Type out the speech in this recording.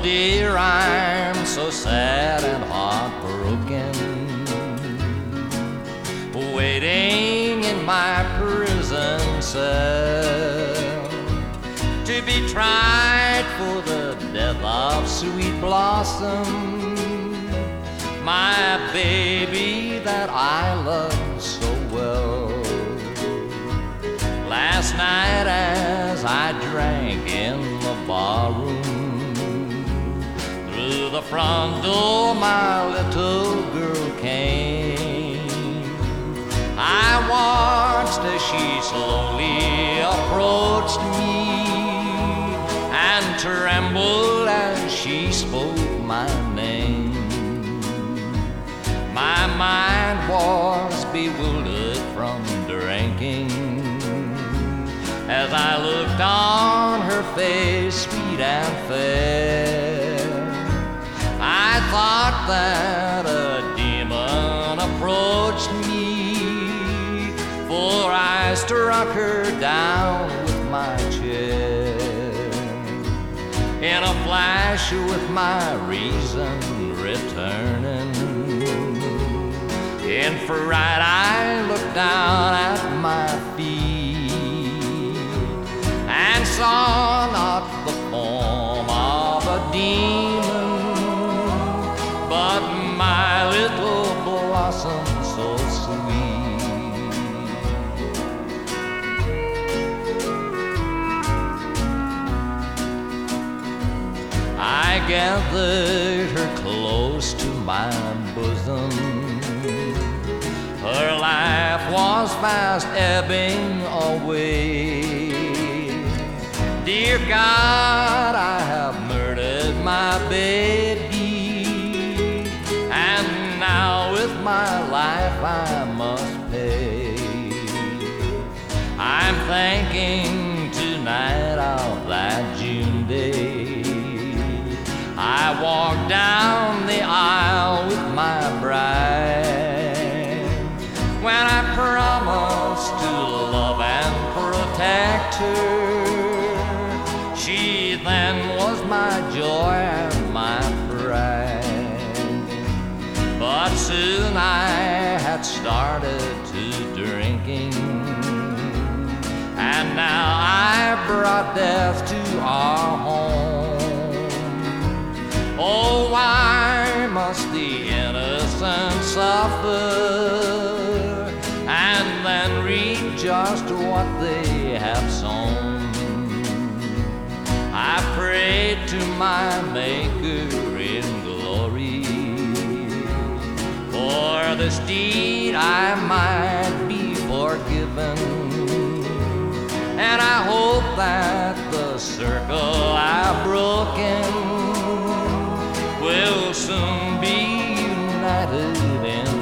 dear, I'm so sad and heartbroken, waiting in my prison cell to be tried for the death of Sweet Blossom, my baby that I love so well. Last night as I drank in the barroom, through the front door my little girl came. I watched as she slowly approached me and trembled as she spoke my name. My mind was bewildered from drinking as I looked on her face sweet and fair. I thought that a demon approached me, for I struck her down with my chair. In a flash with my reason returning, in fright I looked down at my feet and saw not the form of a demon, but my little blossom so sweet. I gathered her close to my bosom. Her life was fast ebbing away. Dear God, I have murdered my baby, and now with my life I must pay. I'm thinking tonight of that June day I walked down the aisle with my bride, when I promised to love and protect her. She then was my joy and my pride. But soon I had started to drinking, and now I brought death to our home. Oh, why must the innocent suffer and then reap just what they have sown? I prayed to my Maker in glory, for this deed I might be forgiven, and I hope that the circle I've broken will soon be united in